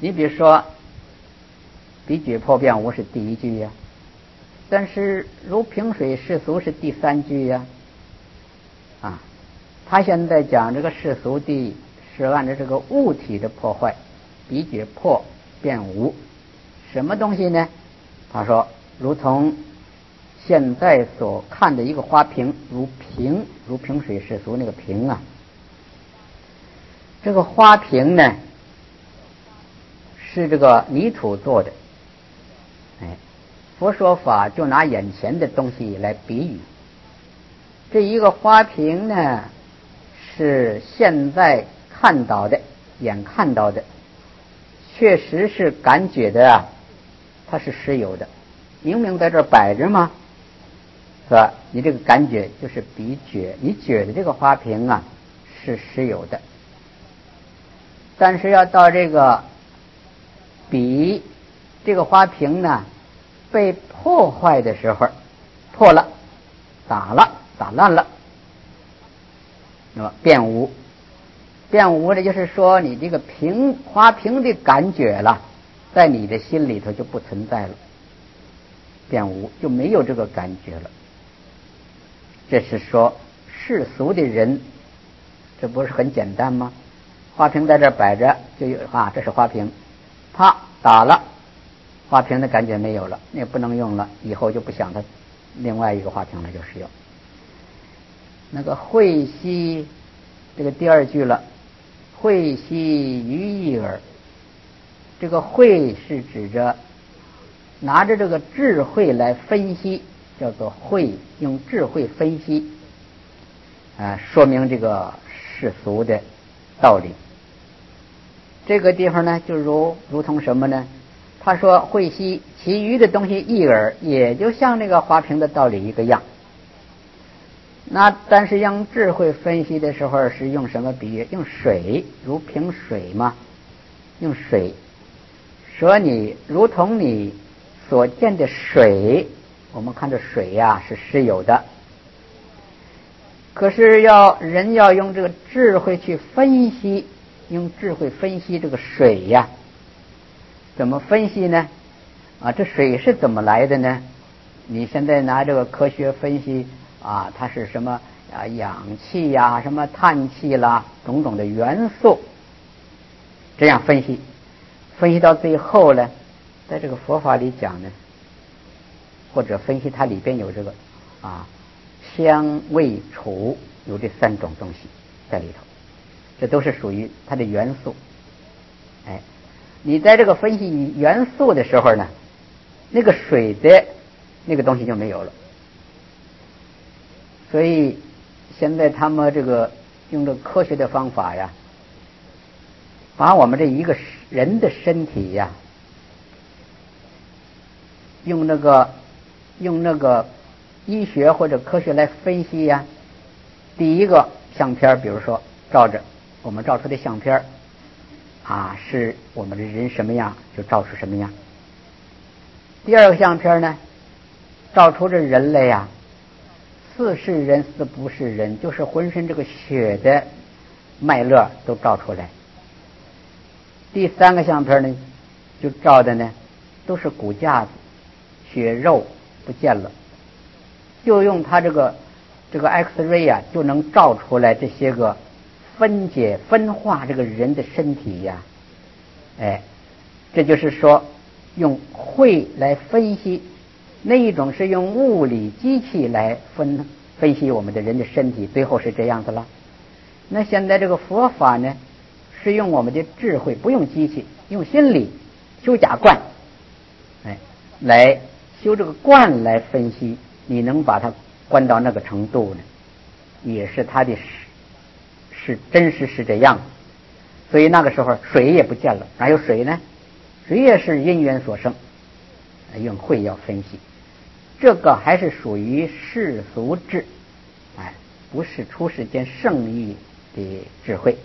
你比如说比觉破变无是第一句呀，但是如平水世俗是第三句呀。他现在讲这个世俗地是按照这个物体的破坏，比觉破变无，什么东西呢？他说如同现在所看的一个花瓶，如平水世俗那个瓶啊，这个花瓶呢是这个泥土做的，佛说法就拿眼前的东西来比喻。这一个花瓶呢是现在看到的，眼看到的，确实是感觉的啊，它是实有的，明明在这儿摆着吗？是吧？你这个感觉就是比觉，你觉得这个花瓶啊是实有的，但是要到这个比这个花瓶呢被破坏的时候，破了，打烂了，那么变无的就是说你这个花瓶的感觉了，在你的心里头就不存在了，变无就没有这个感觉了。这是说世俗的人，这不是很简单吗？花瓶在这摆着，就有这是花瓶，啪打了，花瓶的感觉没有了，那也不能用了，以后就不想它另外一个花瓶了，就是有那个慧兮，这个第二句了，慧兮于意耳。这个慧是指着拿着这个智慧来分析，叫做慧，用智慧分析说明这个世俗的道理。这个地方呢就如同什么呢？他说慧兮其余的东西意耳，也就像那个花瓶的道理一个样。那但是用智慧分析的时候是用什么比喻？用水，如瓶水嘛，用水说你如同你所见的水，我们看这水是实有的，可是人要用这个智慧去分析，用智慧分析这个水怎么分析呢？这水是怎么来的呢？你现在拿这个科学分析它是什么氧气什么碳气啦，种种的元素，这样分析到最后呢，在这个佛法里讲呢，或者分析它里边有这个香味触，有这三种东西在里头，这都是属于它的元素。你在这个分析元素的时候呢，那个水的那个东西就没有了。所以现在他们这个用这个科学的方法把我们这一个人的身体用那个医学或者科学来分析第一个相片，比如说我们照出的相片是我们的人什么样，就照出什么样。第二个相片呢，照出这人类似是人似不是人，就是浑身这个血的脉络都照出来。第三个相片呢，就照的呢都是骨架子，血肉不见了，就用它这个 X-ray 就能照出来这些个分解分化这个人的身体这就是说用慧来分析。那一种是用物理机器来分析我们的人的身体，最后是这样子了。那现在这个佛法呢，是用我们的智慧，不用机器，用心理修假观，来修这个观来分析，你能把它观到那个程度呢，也是它的是真实是这样。所以那个时候水也不见了，哪有水呢？水也是因缘所生，用慧要分析。这个还是属于世俗智，不是出世间圣义的智慧。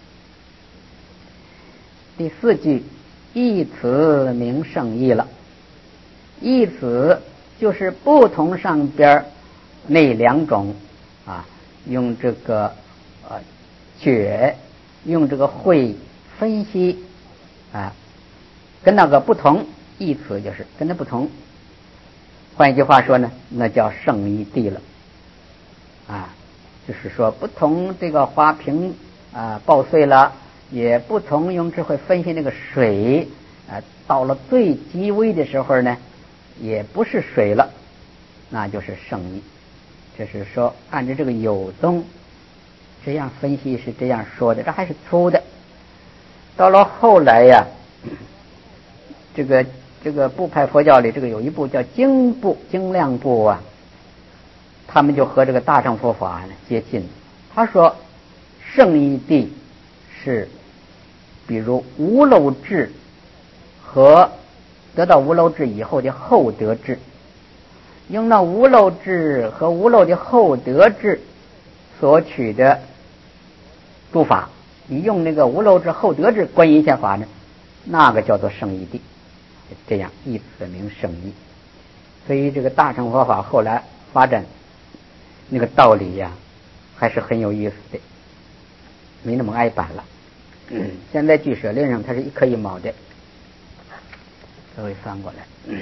第四句，义此名圣义了。义此就是不同上边那两种用这个觉，用这个慧分析跟那个不同，异词就是跟那不同。换一句话说呢，那叫圣义谛了啊，就是说不同这个花瓶爆碎了，也不同用智慧分析那个水到了最极微的时候呢，也不是水了，那就是圣义。这是说按照这个有宗这样分析是这样说的，这还是粗的。到了后来呀，这个部派佛教里这个有一部叫经部经量部啊，他们就和这个大乘佛法呢接近。他说圣义谛是比如无漏智和得到无漏智以后的后得智，用那无漏智和无漏的后得智所取的诸法，你用那个无漏智后得智观一切法呢，那个叫做圣义谛，这样以此名圣义。所以这个大乘佛法后来发展那个道理呀，还是很有意思的，没那么挨板了。现在据舍论上它是一颗一毛的，各位翻过来。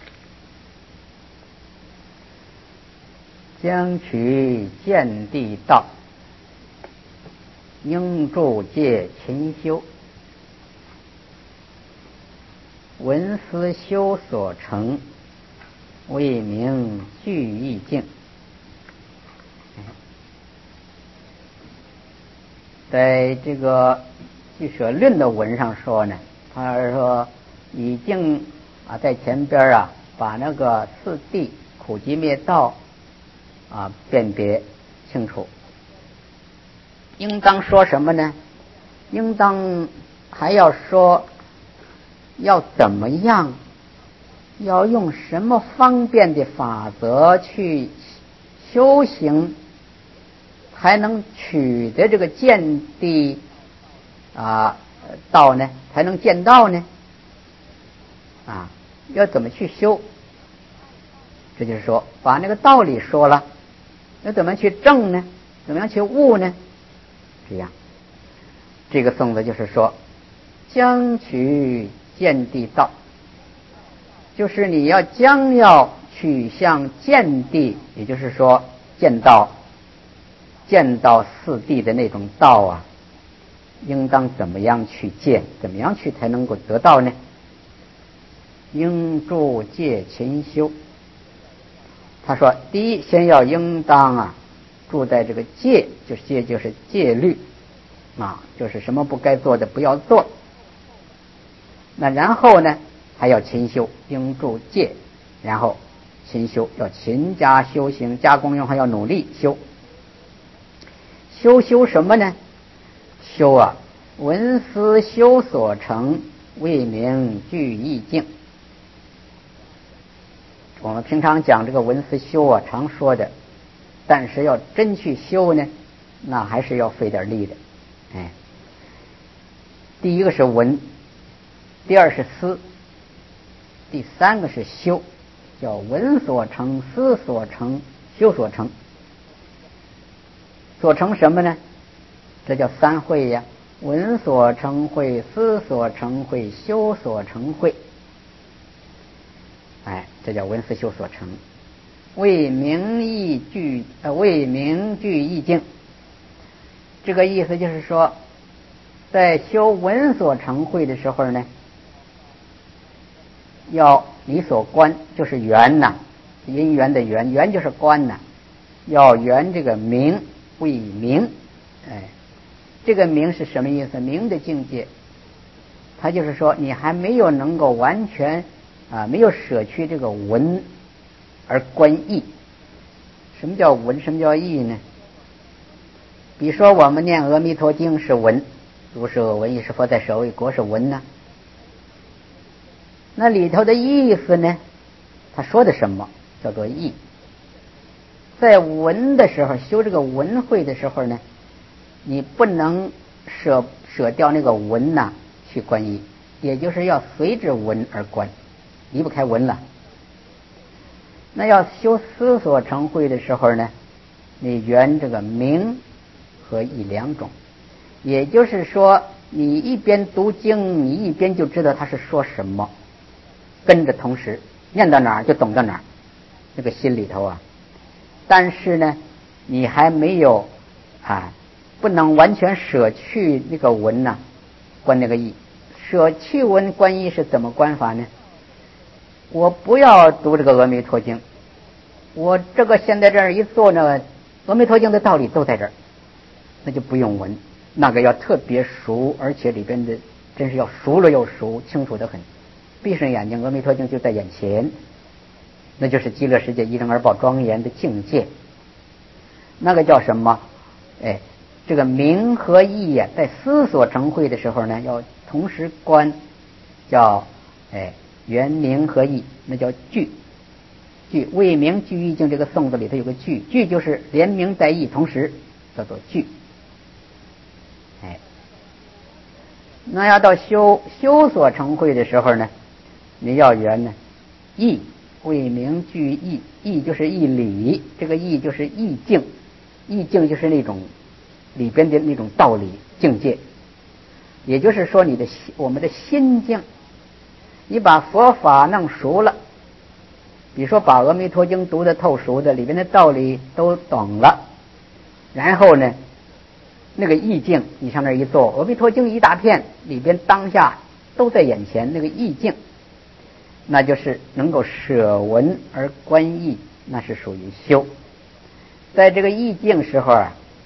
将取见地道，应住戒勤修，闻思修所成，为名具意境。在这个据舍论的文上说呢，他说已经在前边把那个四谛苦集灭道辨别清楚。应当说什么呢？应当还要说要怎么样，要用什么方便的法则去修行，才能取得这个见地道呢？才能见道呢？要怎么去修？这就是说把那个道理说了，要怎么去证呢？怎么样去悟呢？这样，这个颂子就是说，将取见地道，就是你将要取向见地，也就是说见到四谛的那种道应当怎么样去见？怎么样去才能够得到呢？应住戒勤修。他说第一先要应当住在这个戒，就是戒律就是什么不该做的不要做。那然后呢还要勤修，应住戒，然后勤修，要勤加修行，加功用，还要努力修什么呢？修闻思修所成，为名具意境。我们平常讲这个闻思修常说的，但是要真去修呢，那还是要费点力的。第一个是闻，第二是思，第三个是修，叫闻所成，思所成，修所成。所成什么呢？这叫三慧呀，闻所成慧，思所成慧，修所成慧。这叫闻思修所成。为名具意境，这个意思就是说，在修闻所成慧的时候呢，要你所观，就是缘因缘的缘，缘就是观要缘这个名，为名。这个名是什么意思？名的境界，它就是说你还没有能够完全没有舍去这个闻而观意。什么叫闻？什么叫意呢？比如说我们念阿弥陀经是闻，如是我闻，亦是佛在舍卫国是闻那里头的意思呢，他说的什么叫做意？在闻的时候，修这个闻慧的时候呢，你不能舍掉那个闻去观意，也就是要随着闻而观，离不开闻了。那要修思所成慧的时候呢，你缘这个名和意两种，也就是说你一边读经，你一边就知道他是说什么，跟着同时念到哪儿就懂到哪儿，这个心里头啊。但是呢，你还没有不能完全舍去那个文呐，观那个意。舍去文观意是怎么观法呢？我不要读这个阿弥陀经，我这个现在这儿一坐呢，阿弥陀经的道理都在这儿，那就不用文，那个要特别熟，而且里边的真是要熟了又熟，清楚得很。闭上眼睛，阿弥陀经就在眼前，那就是极乐世界一真而报庄严的境界。那个叫什么？这个明和意呀，在思所成会的时候呢，要同时观，叫圆明和意，那叫具。为明具意境，这个颂子里头有个具就是连明带意同时，叫做具。那要到修所成会的时候呢，你要圆呢意，为明具意，意就是义理，这个意就是意境，意境就是那种里边的那种道理境界。也就是说我们的心境，你把佛法弄熟了，比如说把阿弥陀经读得透熟的，里边的道理都懂了，然后呢那个意境，你上那一坐，阿弥陀经一大片，里边当下都在眼前，那个意境，那就是能够舍文而观意，那是属于修。在这个意境时候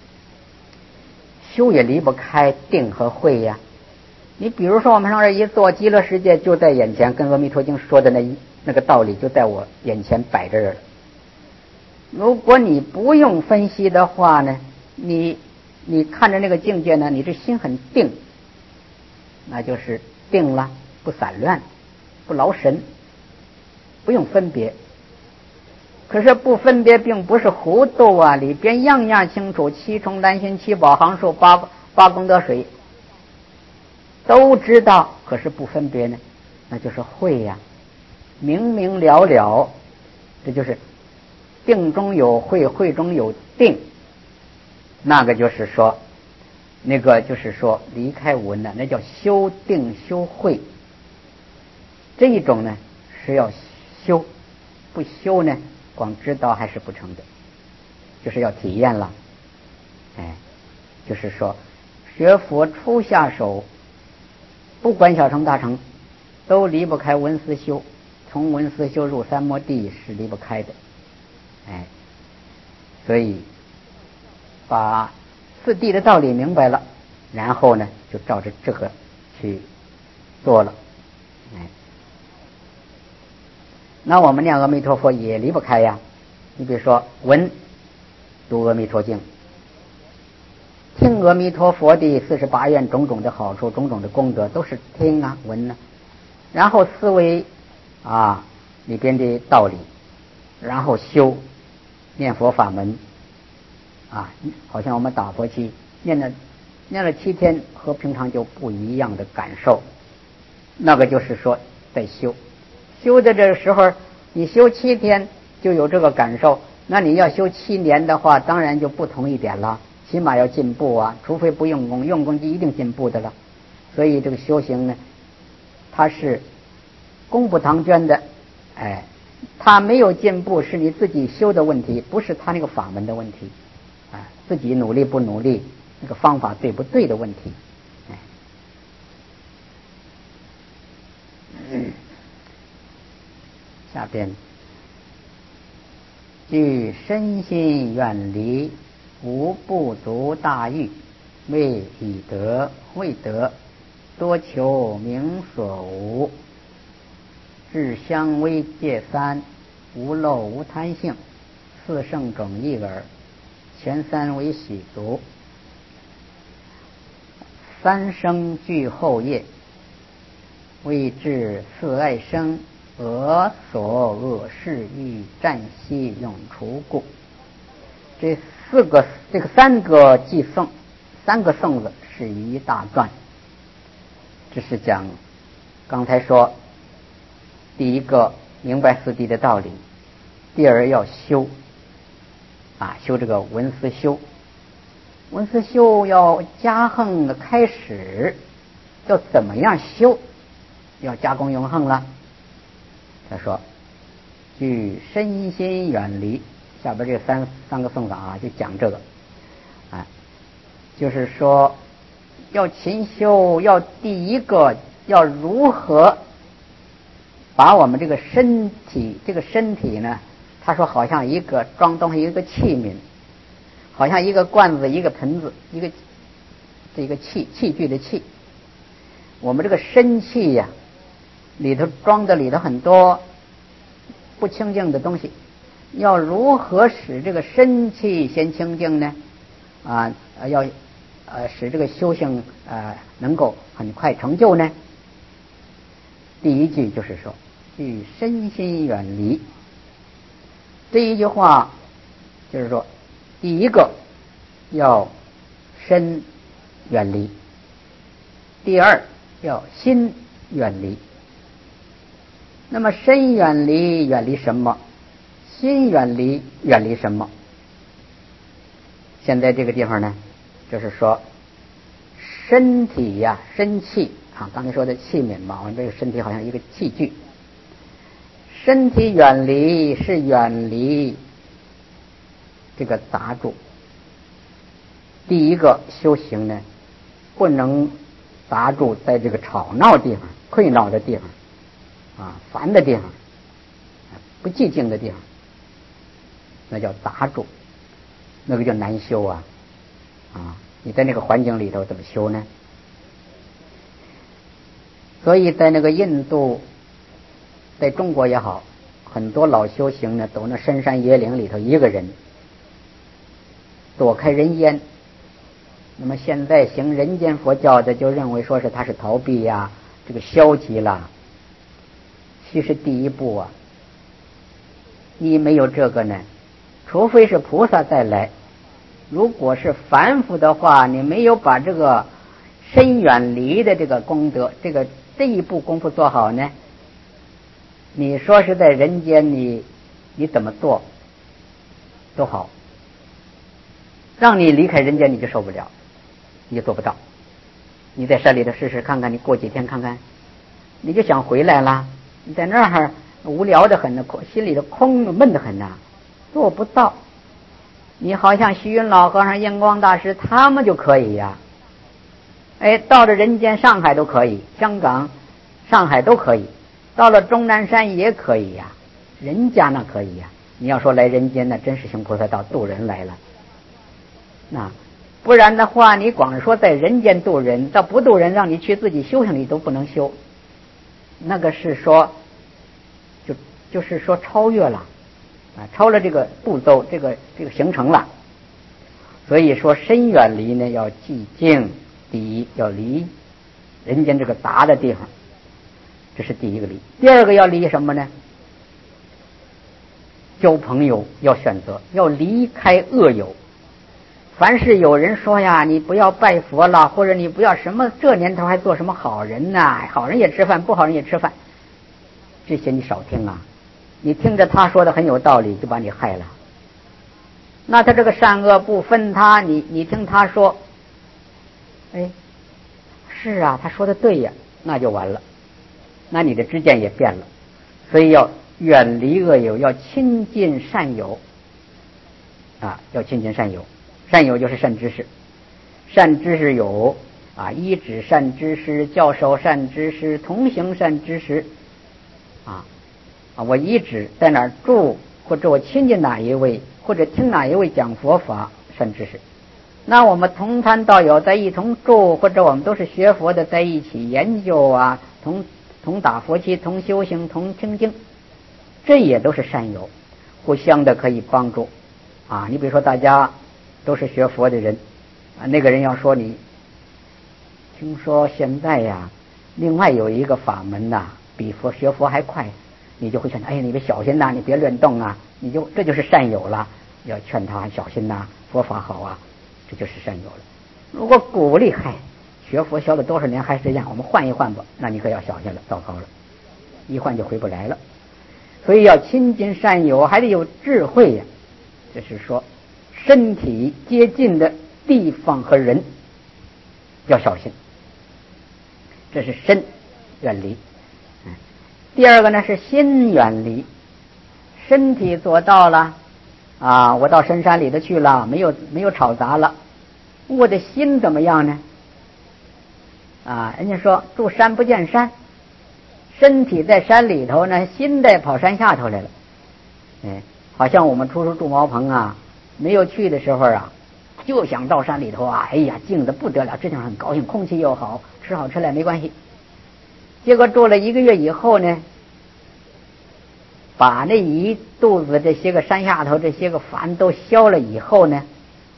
修也离不开定和慧呀。你比如说我们上这一坐，极乐世界就在眼前，跟阿弥陀经说的那个道理就在我眼前摆着了。如果你不用分析的话呢，你看着那个境界呢，你这心很定，那就是定了，不散乱，不劳神，不用分别。可是不分别并不是糊涂啊，里边样样清楚，七重丹心、七宝行数、八功德水都知道，可是不分别呢，那就是慧呀，明明了了，这就是定中有慧，慧中有定。那个就是说离开文了，那叫修定修慧。这一种呢是要修，不修呢光知道还是不成的，就是要体验了。就是说学佛初下手，不管小乘大乘，都离不开闻思修，从闻思修入三摩地是离不开的。所以把四谛的道理明白了，然后呢就照着这个去做了。那我们念阿弥陀佛也离不开呀。你比如说闻读阿弥陀经，听阿弥陀佛的48愿种种的好处，种种的功德，都是听啊闻啊，然后思维里边的道理，然后修念佛法门好像我们打佛七念了7天，和平常就不一样的感受。那个就是说在修的这个时候，你修7天就有这个感受，那你要修7年的话，当然就不同一点了，起码要进步啊，除非不用功，用功就一定进步的了。所以这个修行呢，它是功不唐捐的，它没有进步是你自己修的问题，不是他那个法门的问题，自己努力不努力，那个方法对不对的问题。下边具身心远离，无不足大欲，未得，多求名所无，智相微戒3，无漏无贪性，四圣种一耳，前3为喜足，3生具后业，为至4爱生，俄所恶事欲暂息永除故。这3个寄颂，3个颂子是一大段。这是讲刚才说第一个明白四谛的道理，第二要修这个闻思修要加横的开始， 要怎么样修，要加工永恒了。他说据身心远离，下边这三个颂法啊，就讲这个啊，就是说要勤修，要第一个要如何把我们这个身体呢，他说好像一个装东西一个器皿，好像一个罐子一个盆子，这个器具的器，我们这个身气呀，里头装的里头很多不清净的东西，要如何使这个身气先清净呢？要使这个修行能够很快成就呢？第一句就是说与身心远离，这一句话就是说第一个要身远离，第二要心远离。那么身远离，远离什么？心远离，远离什么？现在这个地方呢，就是说身体呀，身气啊，刚才说的器皿嘛，我们这个身体好像一个器具。身体远离是远离这个杂住。第一个修行呢，不能杂住在这个吵闹地方、困扰的地方。烦的地方，不寂静的地方，那叫杂住，那个叫难修啊！你在那个环境里头怎么修呢？所以在那个印度，在中国也好，很多老修行呢，都那深山野岭里头一个人，躲开人烟。那么现在行人间佛教的，就认为说是他是逃避呀，这个消极啦。其实第一步啊，你没有这个呢，除非是菩萨再来。如果是凡夫的话，你没有把这个身远离的这个功德，这一步功夫做好呢，你说是在人间你怎么做都好，让你离开人间你就受不了，你就做不到。你在山里头试试看看，你过几天看看，你就想回来了。你在那儿无聊的很呢，心里头空闷的很呐，做不到。你好像虚云老和尚、印光大师他们就可以呀，到了人间，上海都可以，香港、上海都可以，到了终南山也可以呀，人家那可以呀。你要说来人间，那真是行菩萨道，渡人来了。那不然的话，你光说在人间渡人，到不渡人，让你去自己修行，你都不能修。那个是说，就是说超越了，超了这个步骤，这个行程了。所以说身远离呢，要寂静，第一要离人间这个杂的地方，这是第一个离。第二个要离什么呢？交朋友要选择，要离开恶友。凡是有人说呀，你不要拜佛了，或者你不要什么，这年头还做什么好人呢？好人也吃饭，不好人也吃饭，这些你少听啊。你听着他说的很有道理，就把你害了。那他这个善恶不分他，你听他说，是啊，他说的对呀，那就完了，那你的知见也变了。所以要远离恶友，要亲近善友要亲近善友。善友就是善知识，善知识有依止善知识，教授善知识，同行善知识我依止在哪儿住，或者我亲近哪一位，或者听哪一位讲佛法，善知识。那我们同参道友在一同住，或者我们都是学佛的，在一起研究同打佛七，同修行，同听经，这也都是善友，互相的可以帮助你比如说大家都是学佛的人那个人要说你听说现在呀，另外有一个法门比学佛还快，你就会劝他，你别小心你别乱动这就是善友了，要劝他小心佛法好这就是善友了。如果鼓励学佛学了多少年还是这样，我们换一换吧，那你可要小心了，糟糕了，一换就回不来了。所以要亲近善友，还得有智慧呀。就是说身体接近的地方和人要小心。 这是身远离。第二个呢是心远离，身体做到了啊，我到深山里头去了，没有吵杂了，我的心怎么样呢？啊，人家说住山不见山，身体在山里头呢，心在跑山下头来了。好像我们初住茅棚啊，没有去的时候啊，就想到山里头啊，哎呀，静得不得了，这地方很高兴，空气又好，吃好吃来没关系。结果住了1个月以后呢，把那一肚子这些个山下头这些个烦都消了以后呢，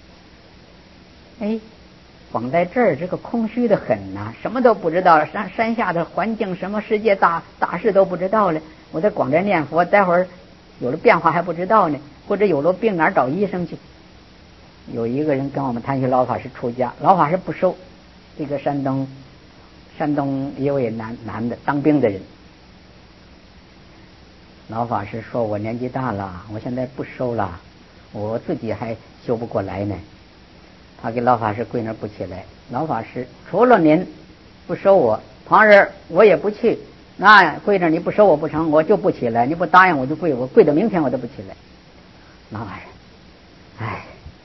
光在这儿这个空虚的很呐，什么都不知道了，山下的环境什么世界大事都不知道了。我在光在念佛，待会儿有了变化还不知道呢，或者有了病哪儿找医生去。有一个人跟我们谈起老法师出家，老法师不收这个山东一位男的当兵的人。老法师说，我年纪大了，我现在不收了，我自己还修不过来呢。他给老法师跪那儿不起来。老法师，除了您不收我，旁人我也不去，那跪着你不收我不成，我就不起来，你不答应我就跪，我跪到明天我都不起来。老法师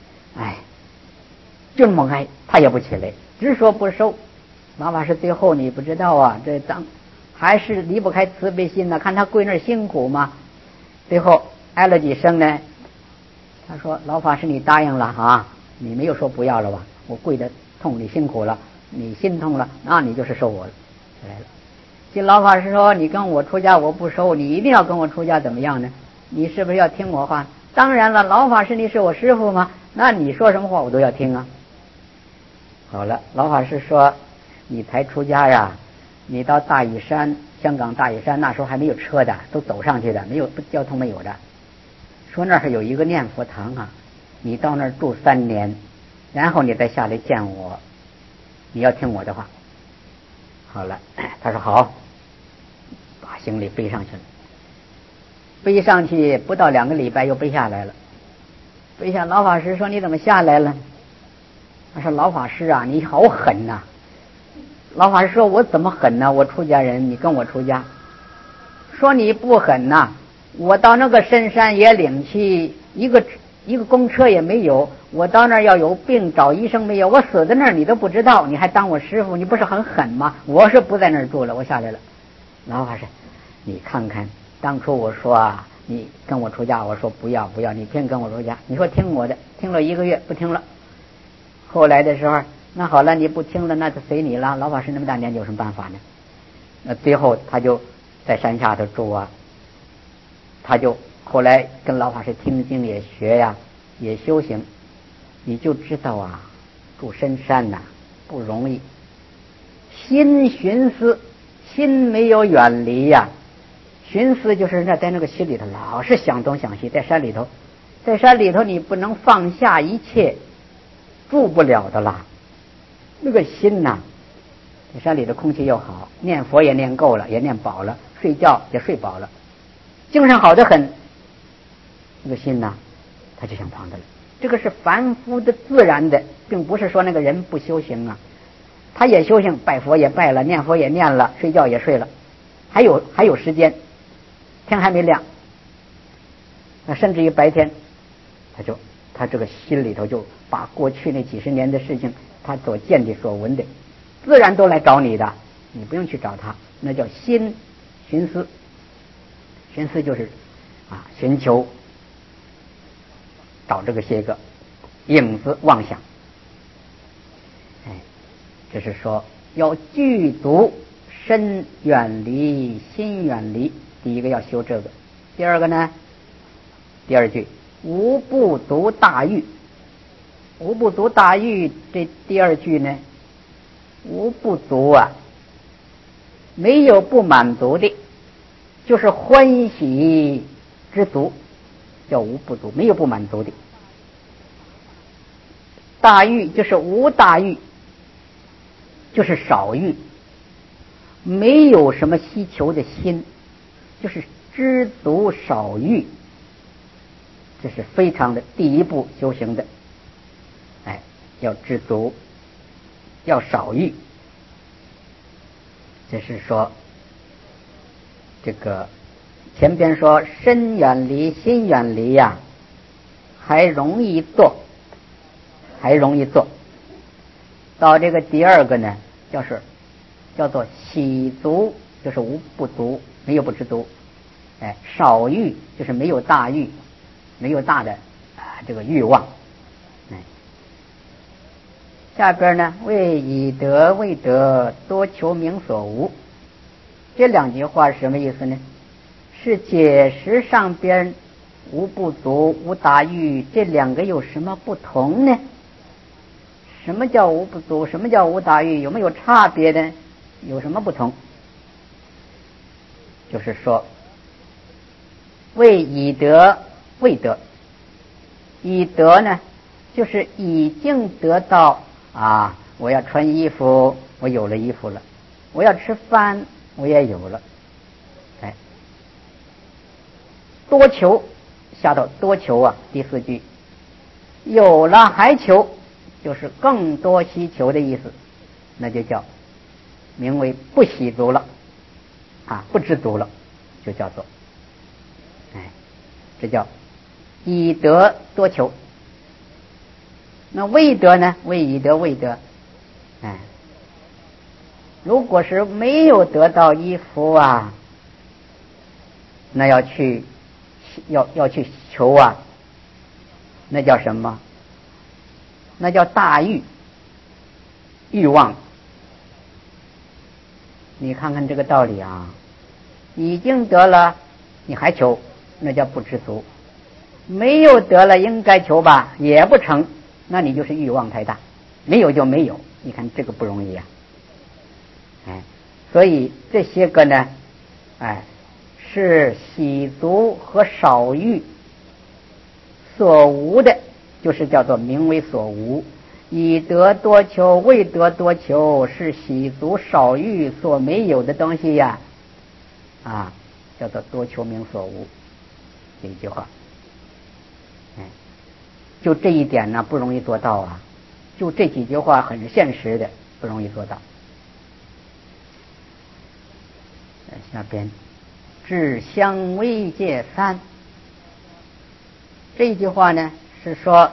这么哀，他也不起来，只说不收。老法师最后你不知道啊，这还是离不开慈悲心呢，看他跪那儿辛苦嘛。最后挨了几声呢，他说，老法师你答应了啊，你没有说不要了吧？我跪得痛，你辛苦了，你心痛了，那你就是收我了。来了，这老法师说，你跟我出家我不收，你一定要跟我出家怎么样呢？你是不是要听我话？当然了，老法师你是我师父吗？那你说什么话我都要听啊。好了，老法师说，你才出家呀，你到大屿山，香港大屿山那时候还没有车的，都走上去的，没有交通没有的。说那儿有一个念佛堂啊，你到那儿住3年，然后你再下来见我，你要听我的话。好了，他说好，把行李背上去了。背上去不到2个礼拜又背下来了。背下，老法师说，你怎么下来了？他说，老法师啊，你好狠呐。老法师说，我怎么狠呢？我出家人，你跟我出家。说你不狠呐，我到那个深山野岭去，一个公车也没有，我到那儿要有病找医生没有，我死在那儿你都不知道，你还当我师傅，你不是很狠吗？我是不在那儿住了，我下来了。老法师，你看看当初我说啊，你跟我出家，我说不要，你偏跟我出家，你说听我的，听了1个月不听了。后来的时候，那好了，你不听了，那就随你了。老法师那么大年纪有什么办法呢？那最后他就在山下头住啊，他就后来跟老法师听经也学呀，也修行。你就知道啊，住深山呐不容易，心寻思，心没有远离呀。寻思就是在那个心里头老是想东想西，在山里头你不能放下一切，住不了的啦。那个心呐，在山里的空气又好，念佛也念够了，也念饱了，睡觉也睡饱了，精神好得很。那个心呐，他就想旁的了。这个是凡夫的自然的，并不是说那个人不修行啊，他也修行，拜佛也拜了，念佛也念了，睡觉也睡了，还有时间，天还没亮，那甚至于白天，他这个心里头就把过去那几十年的事情，他所见的所闻的，自然都来找你的，你不用去找他，那叫心寻思。寻思就是寻求找这个些个影子妄想。这是说要具足身远离，心远离。第一个要修这个。第二个呢，第2句无不足大欲。无不足大欲，这第2句呢，无不足啊，没有不满足的，就是欢喜之足，叫无不足，没有不满足的。大欲就是无大欲，就是少欲，没有什么希求的心，就是知足少欲，这是非常的第一步修行的。要知足，要少欲。 这是说这个前边说身远离心远离呀，还容易做，到这个第二个呢，叫做喜足，就是无不足，没有不知足。少欲就是没有大欲，没有大的这个欲望。下边呢，为以德为德，多求名所无。这两句话是什么意思呢？是解释上边无不足无大欲这两个有什么不同呢？什么叫无不足，什么叫无大欲，有没有差别呢？有什么不同？就是说为以德为德，以德呢就是已经得到我要穿衣服，我有了衣服了；我要吃饭，我也有了。多求，下到多求第四句，有了还求，就是更多希求的意思，那就叫名为不喜足了，不知足了，就叫做这叫以德多求。那为德呢？为以德为德。如果是没有得到衣服那要去求那叫什么？那叫大欲望。你看看这个道理已经得了你还求，那叫不知足；没有得了应该求吧，也不成，那你就是欲望太大，没有就没有。你看这个不容易所以这些个呢是喜足和少欲所无的，就是叫做名为所无。以德多求为德多求，是喜足少欲所没有的东西叫做多求名所无。这一句话就这一点呢不容易做到就这几句话很现实的，不容易做到。下边至相微界三，这一句话呢是说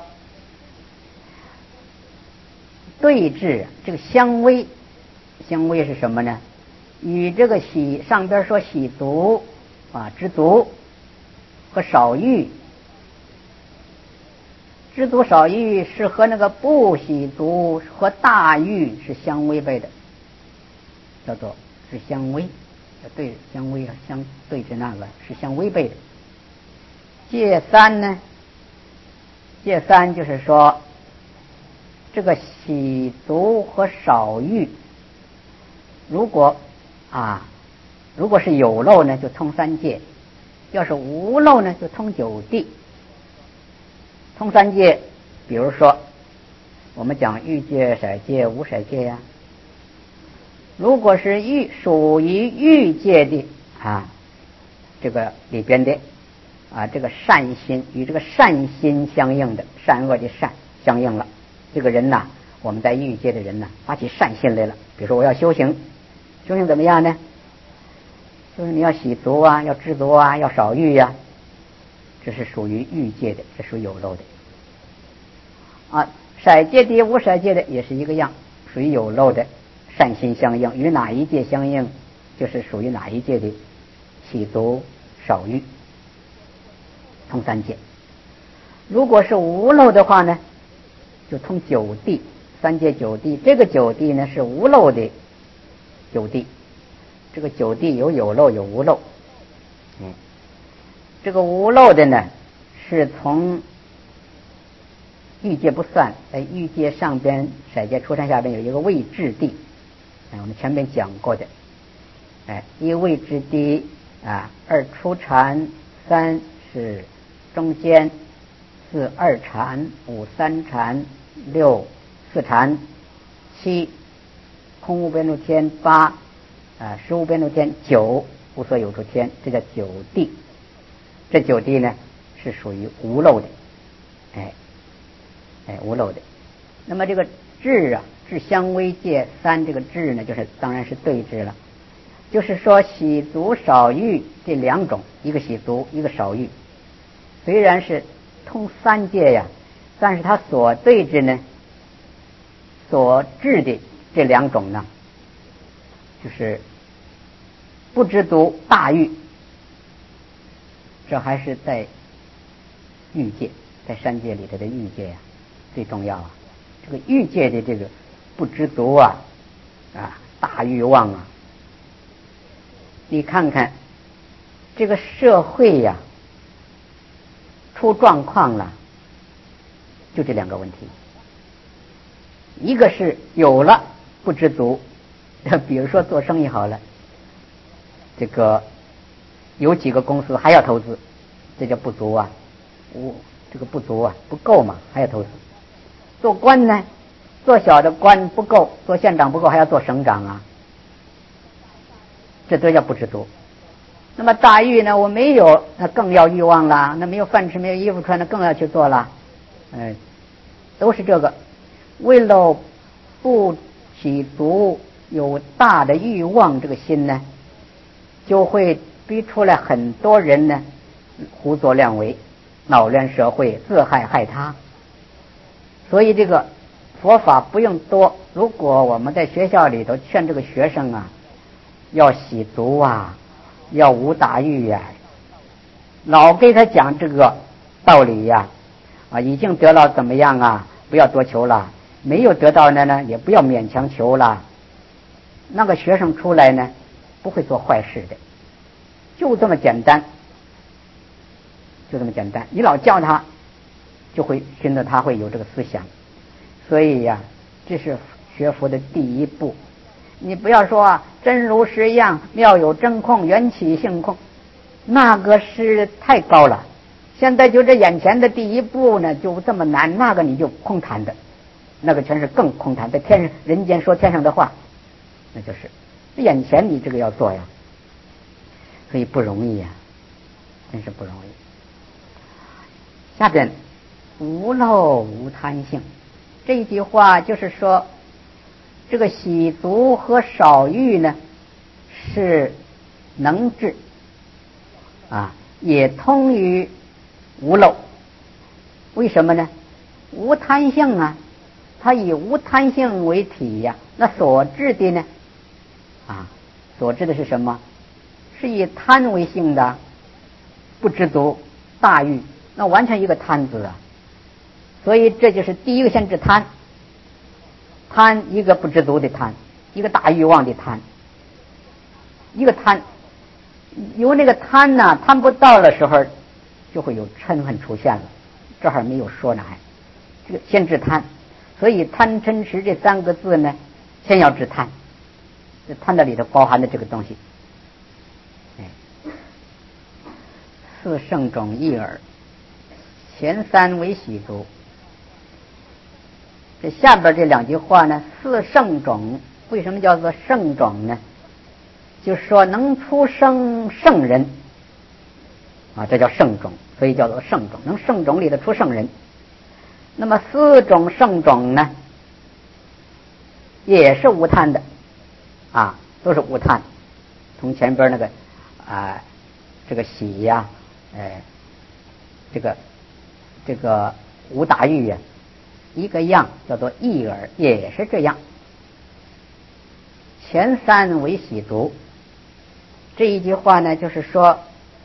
对治这个相微是什么呢？与这个上边说喜足知足和少欲，知足少欲是和那个不喜足和大欲是相违背的，叫做是相违，对相违相对治那个是相违背的。戒三呢？戒三就是说这个喜足和少欲，如果是有漏呢就通三界，要是无漏呢就通九地。通三界，比如说我们讲欲界、色界、无色界如果是属于欲界的这个里边的这个善心与这个善心相应的，善恶的善相应了，这个人我们在欲界的人发起善心来了。比如说我要修行怎么样呢？就是你要喜足要知足要少欲这是属于欲界的，这属于有漏的色界的无色界的也是一个样，属于有漏的，善心相应，与哪一界相应，就是属于哪一界的喜足少欲，通三界。如果是无漏的话呢，就通九地，三界九地。这个九地呢是无漏的九地，这个九地有漏有无漏。这个无漏的呢是从欲界不算，在欲界上边色界初禅下边有一个位置地，我们前面讲过的一位置地二初禅，三是中间，四二禅，五三禅，六四禅，七空无边处天，八十无边处天，九无所有处天，这叫九地。这九地呢是属于无漏的无漏的。那么这个智智相微界三，这个智呢就是当然是对治了就是说喜足少欲这两种，一个喜足，一个少欲，虽然是通三界呀，但是它所对之呢，所治的这两种呢，就是不知足大欲，这还是在欲界，在三界里头的欲界呀，最重要啊。这个欲界的这个不知足啊，大欲望啊，你看看这个社会呀，出状况了，就这两个问题。一个是有了不知足，比如说做生意好了，这个有几个公司还要投资，这叫不足啊，这个不足啊，不够嘛，还要投资。做官呢，做小的官不够，做县长不够，还要做省长啊，这都叫不知足。那么大欲呢，我没有，那更要欲望了，那没有饭吃，没有衣服穿，那更要去做了，都是这个。为了不起足有大的欲望，这个心呢，就会逼出来很多人呢，胡作乱为，扰乱社会，自害害他。所以这个佛法不用多，如果我们在学校里头劝这个学生啊，要喜足啊，要无大欲呀，老给他讲这个道理呀，已经得了怎么样啊，不要多求了，没有得到的呢，也不要勉强求了。那个学生出来呢，不会做坏事的，就这么简单，就这么简单。你老叫他，就会寻着他会有这个思想。所以呀，这是学佛的第一步。你不要说真如实相，妙有真空，缘起性空，那个是太高了。现在就这眼前的第一步呢，就这么难，那个你就空谈的，那个全是更空谈，在天上人间说天上的话，那就是眼前你这个要做呀，所以不容易呀，真是不容易。下边无漏无贪性，这一句话就是说，这个喜足和少欲呢是能治也通于无漏。为什么呢？无贪性啊，它以无贪性为体呀，那所治的呢所治的是什么？是以贪为性的，不知足大欲，那完全一个贪字啊。所以这就是第一个先治贪，贪一个不知足的贪，一个大欲望的贪，一个贪，有那个贪呢，贪不到的时候，就会有嗔恨出现了。这还没有说呢，这个先治贪，所以贪嗔痴这三个字呢，先要治贪，这贪的里头包含的这个东西。四圣种一耳，前三为喜足。这下边这两句话呢，四圣种为什么叫做圣种呢？就是说能出生圣人这叫圣种，所以叫做圣种，能圣种里的出圣人。那么四种圣种呢，也是无贪的都是无贪。从前边那个这个喜呀，这个无大欲呀，一个样叫做一耳，也是这样。前三为喜足，这一句话呢，就是说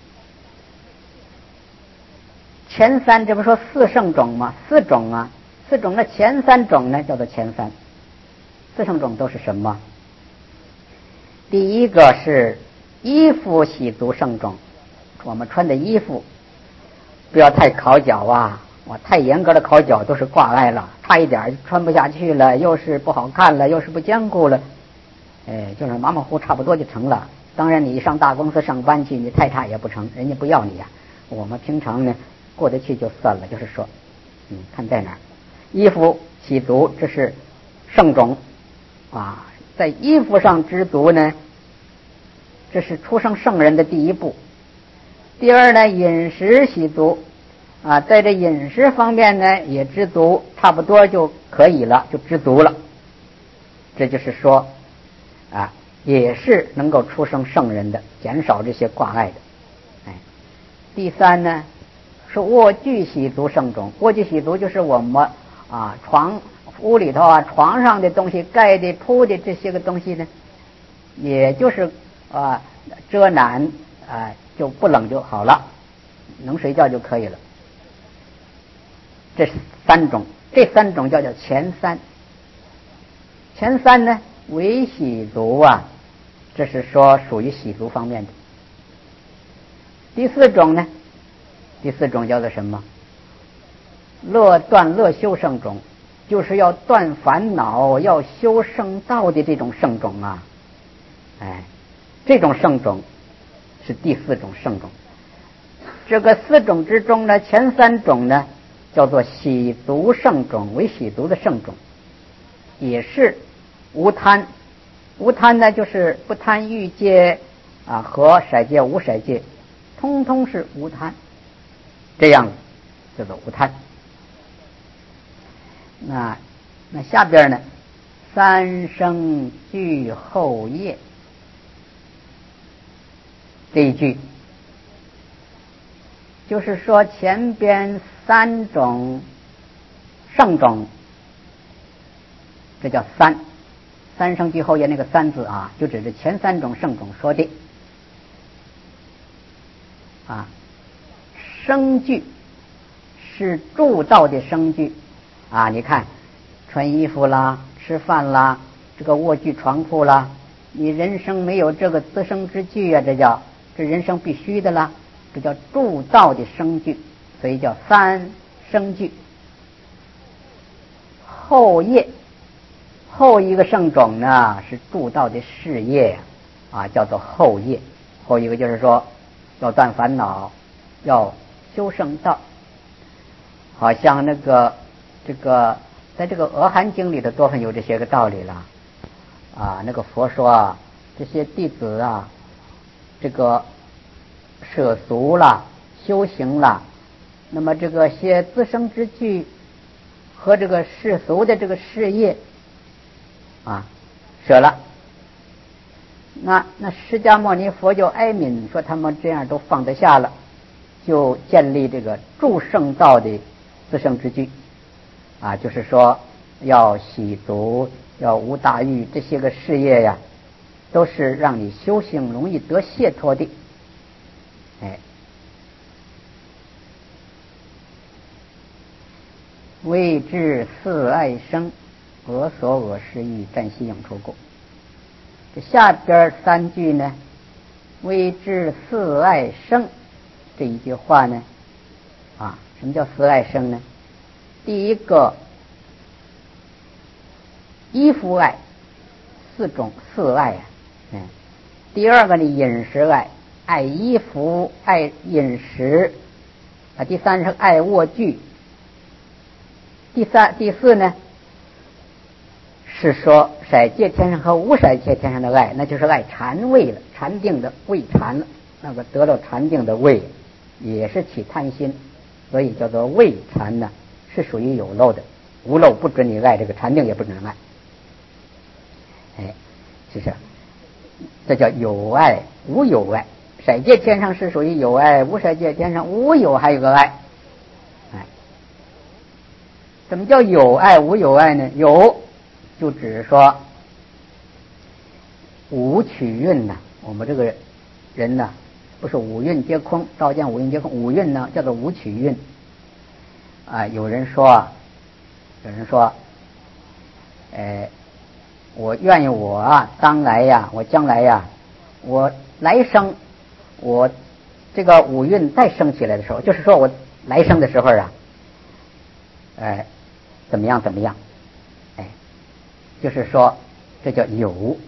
前三，这不说四圣种吗？四种的前三种呢，叫做前三。四圣种都是什么？第一个是衣服喜足圣种，我们穿的衣服不要太烤脚太严格的烤脚都是挂碍了，差一点穿不下去了，又是不好看了，又是不坚固了，就是马马虎差不多就成了。当然你上大公司上班去，你太差也不成，人家不要你我们平常呢过得去就算了，就是说看在哪儿。衣服喜足，这是圣种在衣服上知足呢，这是出生圣人的第一步。第二呢，饮食喜足在这饮食方面呢也知足，差不多就可以了，就知足了。这就是说也是能够出生圣人的，减少这些挂碍的。第三呢是卧具洗足圣种。卧具洗足就是我们屋里头床上的东西，盖的铺的这些个东西呢，也就是遮难就不冷就好了，能睡觉就可以了。这三种叫前三。前三呢为洗足这是说属于洗足方面的。第四种叫做什么？乐修圣种，就是要断烦恼要修圣道的这种圣种这种圣种是第四种圣种。这个四种之中呢，前三种呢叫做洗足圣种，为洗足的圣种，也是无贪。无贪呢就是不贪欲界和色界无色界，通通是无贪，这样叫做无贪。那下边呢，三生具后业这一句，就是说前边三种圣种，这叫三生具后业，那个三字就指着前三种圣种说的生具是助道的生具你看穿衣服啦，吃饭啦，这个卧具床铺啦，你人生没有这个自生之具这人生必须的啦，这叫助道的生具，所以叫三生具。后业，后一个圣种呢是助道的事业叫做后业。后一个就是说要断烦恼，要修圣道。好像这个在这个阿含经里的多分有这些个道理了那个佛说这些弟子这个舍俗了，修行了，那么这个些自生之具和这个世俗的这个事业舍了，那释迦牟尼佛就哀悯说他们这样都放得下了，就建立这个助圣道的自生之具就是说要洗足，要无大欲，这些个事业都是让你修行容易得解脱的。为至四爱生，我所我事欲暂息永出故。这下边三句呢，为至四爱生这一句话呢什么叫四爱生呢？第一个衣服爱，四爱第二个呢饮食爱，爱衣服爱饮食第三是爱卧具。第四呢是说色界天上和无色界天上的爱，那就是爱禅味了，禅定的味禅了，那个得了禅定的味也是起贪心，所以叫做味禅呢，是属于有漏的，无漏不准你爱，这个禅定也不准爱。就是这叫有爱无有爱，色界天上是属于有爱，无色界天上无有还有个爱。什么叫有爱无有爱呢？有就只是说五取蕴我们这个人不是五蕴皆空，照见五蕴皆空，五蕴呢叫做五取蕴有人说我愿意我将来我来生我这个五蕴再生起来的时候，就是说我来生的时候怎么样就是说这叫有。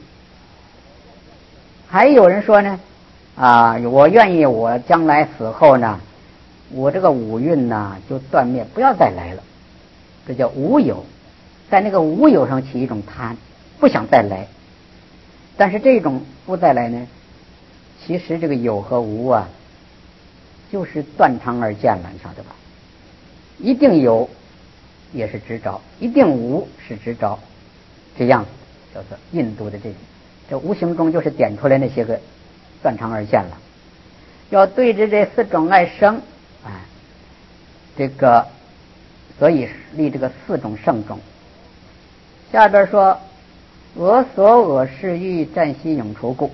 还有人说呢我愿意我将来死后呢，我这个五蕴就断灭，不要再来了，这叫无有。在那个无有上起一种贪，不想再来。但是这种不再来呢，其实这个有和无就是断常而见了，你晓得吧？一定有也是执着，一定无是执着，这样叫做印度的这这无形中就是点出来那些个断肠二线了。要对治这四种爱生，这个所以立这个四种圣种。下边说我所我是欲暂息永除故。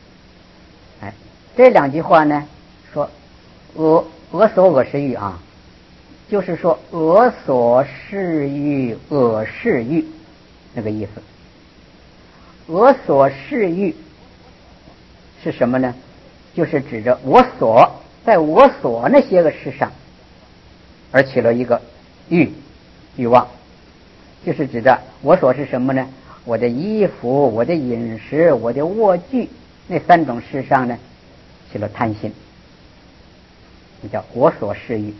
这两句话呢，说我所我是欲啊，就是说我所是欲我是欲那个意思。我所是欲是什么呢？就是指着我所在我所那些个事上而起了一个欲望，就是指着我所是什么呢？我的衣服、我的饮食、我的卧具那三种事上呢起了贪心，那叫我所是欲。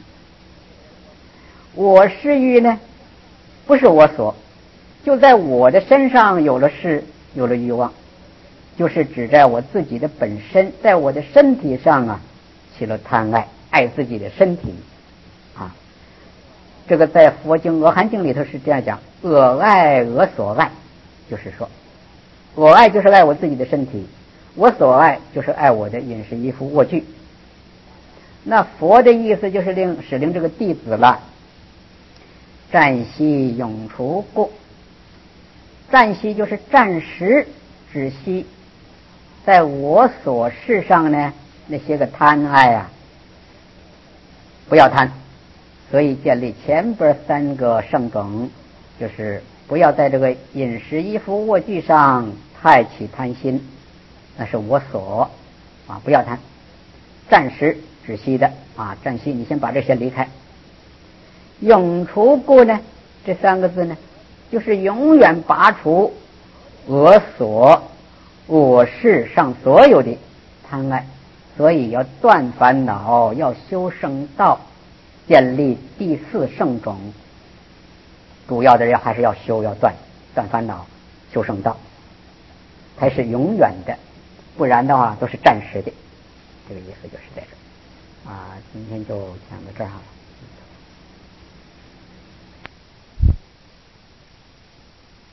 我是欲呢不是我所，就在我的身上有了事，有了欲望，就是指在我自己的本身，在我的身体上啊起了贪爱，爱自己的身体啊。这个在佛经《阿含经》里头是这样讲：我爱我所爱，就是说我爱就是爱我自己的身体，我所爱就是爱我的饮食、衣服、卧具。那佛的意思就是使令这个弟子了，暂息永除故。暂息就是暂时止息，在我所事上呢那些个贪爱啊不要贪。所以建立前边三个圣种，就是不要在这个饮食、衣服、卧具上太起贪心，那是我所不要贪。暂时止息的暂息，你先把这些离开。永除故呢，这三个字呢，就是永远拔除我所我事上所有的贪爱。所以要断烦恼，要修圣道，建立第四圣种。主要的人还是要修，要断烦恼，修圣道，才是永远的，不然的话都是暂时的。这个意思就是在这今天就讲到这儿好了。